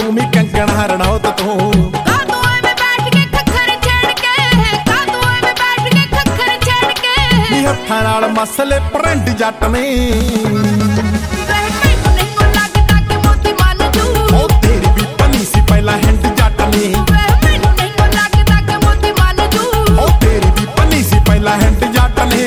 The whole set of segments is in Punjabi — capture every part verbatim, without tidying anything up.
ਨੀ ਕੰਗਣ ਹਰਣੌਤ ਤੋਂ। ਕਾਹਤੋਂ ਐਵੇਂ ਬੈਠ ਕੇ ਖੱਖਰ ਛੇੜ ਕੇ, ਕਾਹਤੋਂ ਐਵੇਂ ਬੈਠ ਕੇ ਖੱਖਰ ਛੇੜ ਕੇ। ਨੀ ਹੱਥਾਂ ਨਾਲ ਮਸਲੇ ਪ੍ਰਿੰਟ ਜੱਟ ਨੇ। ਮੈਨੂੰ ਨਹੀਂ ਲੱਗਦਾ ਕਿ ਮੋਤੀ ਮੰਨ ਜੂ। ਉਹ ਤੇਰੀ ਵੀ ਪੰਨੀ ਸੀ ਪਹਿਲਾਂ ਹਿੰਡ ਜੱਟ ਨੇ। ਮੈਨੂੰ ਨਹੀਂ ਲੱਗਦਾ ਕਿ ਮੋਤੀ ਮੰਨ ਜੂ। ਉਹ ਤੇਰੀ ਵੀ ਪੰਨੀ ਸੀ ਪਹਿਲਾਂ ਹਿੰਡ ਜੱਟ ਨੇ।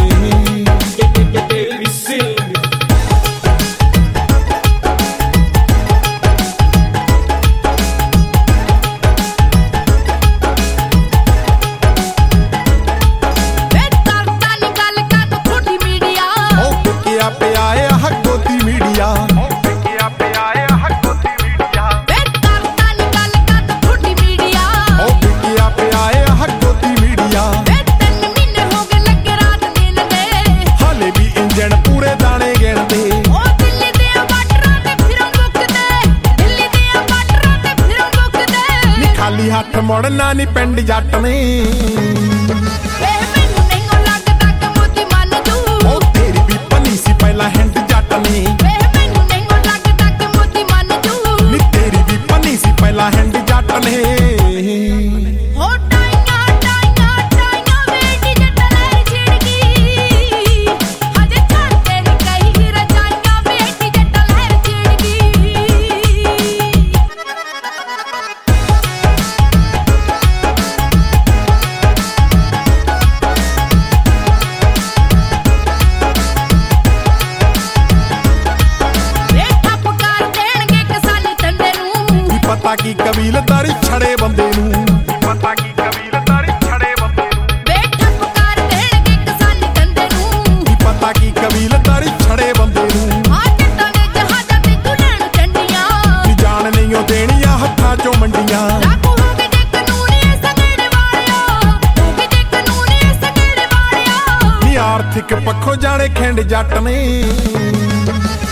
ਪਿਆ ਏ ਆਹ ਗੋਦੀ ਮੀਡੀਆ, ਉਹ ਪਿਆ ਪਿਆ ਏ ਆਹ ਗੋਦੀ ਮੀਡੀਆ। ਵੇ ਕਰਦਾ ਨੀ ਗੱਲ ਕਰ ਥੋੜੀ ਮੀਡੀਆ, ਉਹ ਪਿਆ ਪਿਆ ਏ ਆਹ ਗੋਦੀ ਮੀਡੀਆ। ਵੇ ਤਿੰਨ ਮਹੀਨੇ ਹੋ ਗਏ ਲੱਗੇ ਰਾਤ ਦਿਨ ਦੇ, ਹਾਲੇ ਵੀ ਇੰਜਣ ਪੂਰੇ ਦਾਣੇ ਗਿਣਦੇ। ਉਹ ਦਿੱਲੀ ਦੇ ਬਾਰਡਰਾਂ ਤੇ ਫਿਰੋਂ ਮੁੱਕਦੇ, ਦਿੱਲੀ ਦੇ ਬਾਰਡਰਾਂ ਤੇ ਫਿਰੋਂ ਮੁੱਕਦੇ। ਨੀ ਖਾਲੀ ਹੱਥ ਮੁੜਨਾ ਨੀ ਪਿੰਡ ਜੱਟ ਨੇ। ਵੇ ਮੈਨੂੰ ਨਹੀਂ ਲੱਗਦਾ ਕਿ ਮੋਤੀ ਮੰਨ ਜੂ। ਉਹ ਤੇਰੀ ਵੀ ਪੰਨੀ ਸੀ ਪਹਿਲਾਂ ਹਿੰਡ ਜੱਟ ਨੇ। ਵੇ ਮੈਨੂੰ ਨਹੀਂ ਲੱਗਦਾ ਕਿ ਮੋਤੀ ਮੰਨ ਜੂ। ਨੀ ਤੇਰੀ ਵੀ ਪੰਨੀ ਸੀ ਪਹਿਲਾਂ ਹਿੰਡ ਜੱਟ ਨੇ। ਹੋ ਟਾਈਆਂ ਟਾਈਆਂ ਟਾਈਆਂ ਵੇਟੀ ਜੱਟ ਲਹਿਰ ਛਿੜ ਗਈ, ਹਜੇ ਛੱਡਦੇ ਨੀ ਕਈ ਰਜਾਈਆਂ ਵੇਟੀ ਜੱਟ ਲਹਿਰ ਛਿੜ ਗਈ। ਵੇ ਠੱਪ ਕਰ ਦੇਣਗੇ ਕਿਸਾਨੀ ਟੰਡੇ ਨੂੰ, ਨੀ ਪਤਾ ਕੀ ਕਬੀਲਦਾਰੀ ਛੜੇ ਬੰਦੇ ਨੂੰ। ਪਤਾ ਕੀ ਕਬੀਲਦਾਰੀ ਛੜੇ ਬੰਦੇ ਨੂੰ। ਵੇ ਠੱਪ ਕਰ ਦੇਣਗੇ ਕਿਸਾਨੀ ਟੰਡੇ ਨੂੰ। ਨੀ ਪਤਾ ਕੀ ਕਬੀਲਦਾਰੀ ਛੜੇ ਬੰਦੇ ਨੂੰ। ਆ ਜੱਟਾਂ ਦੇ ਜਹਾਜ਼ਾਂ ਤੇ ਤੂੰ ਲੈਣ ਚੰਡੀਆਂ, ਨੀ ਜਾਣ ਨਹੀਂ ਉਹ ਦੇਣੀਆਂ ਹੱਥਾਂ ਚੋਂ ਮੰਡੀਆਂ। ਲਾਗੂ ਹੋ ਗਏ ਜੇ ਕਾਨੂੰਨ ਇਹ ਸੰਗੜੇ ਵਾਲਿਆ, ਹੋ ਗਏ ਜੇ ਕਾਨੂੰਨ ਇਹ ਸੰਗੜੇ ਵਾਲਿਆ। ਨੀ ਆਰਥਿਕ ਪੱਖੋਂ ਜਾਣੇ ਖਿੰਡ ਜੱਟ ਨੇ।